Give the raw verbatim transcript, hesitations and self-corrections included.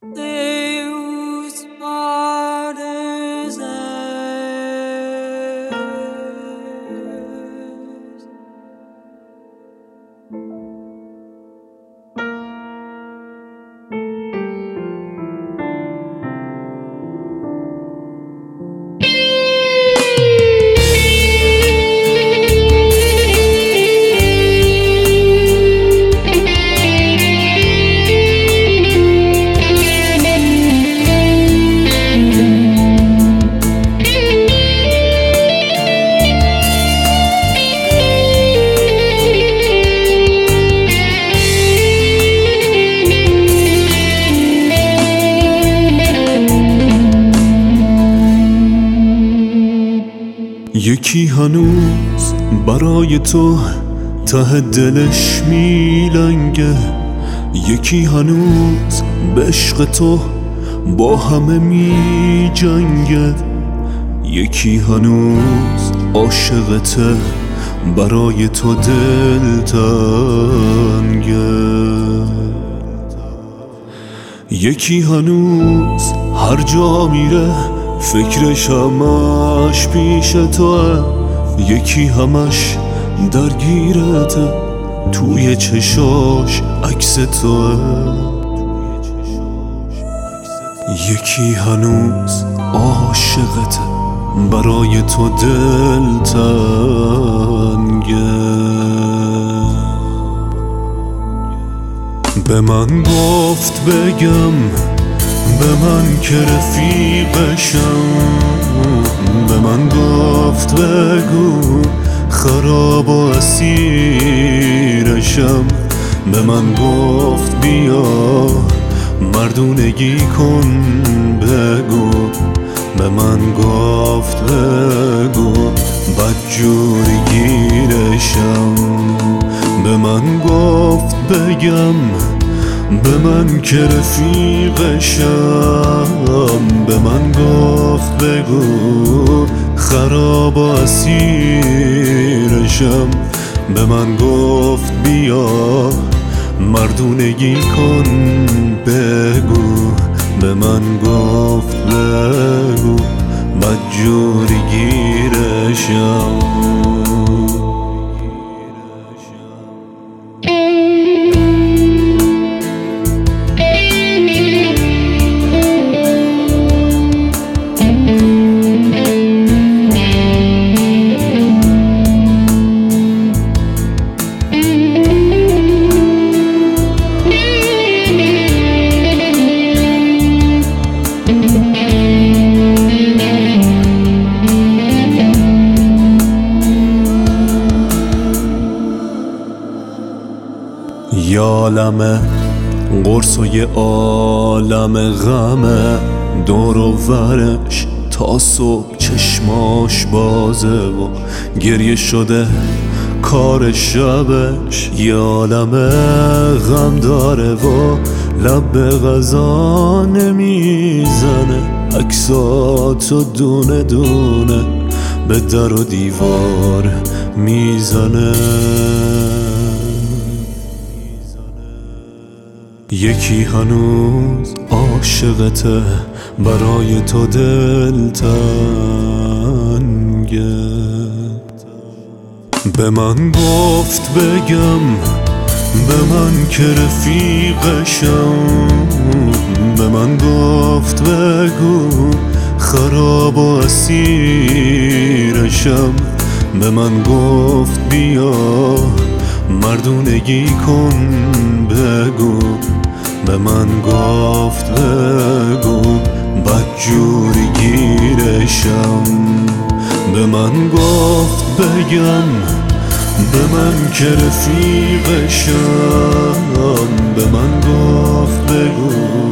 Deus pares est. یکی هنوز برای تو ته دلش میلنگه، یکی هنوز به عشق تو با همه می جنگه، یکی هنوز عاشقته برای تو دل تنگه، یکی هنوز هر جا میره فکرش همش پیش توه، یکی همش درگیرته توی چشاش عکس توه، یکی هنوز عاشقته برای تو دل تنگه. به من گفت بگم به من که رفیقشم، به من گفت بگو خراب و اسیرشم، به من گفت بیا مردونگی کن بگو، به من گفت بگو بدجوری گیرشم، به من گفت بگم به من که رفیقشم، به من گفت بگو خراب و اسیرشم، به من گفت بیا مردونگی کن بگو، به من گفت بگو بدجوری گیرشم. یه عالمه قرص و یه عالم غمه دور و ورش، تا صبح چشماش بازه و گریه شده کار شبش، یه عالمه غم داره و لب به غذا نمیزنه، عکساتو دونه دونه به در و دیوار میزنه، یکی هنوز عاشقته برای تو دل تنگه. به من گفت بگم به من که رفیقشم، به من گفت بگو خراب و اسیرشم، به من گفت بیا مردونگی کن بگو، به من گفت بگو بدجوری گیرشم، به من گفت بگم به من که رفیقشم، به من گفت بگو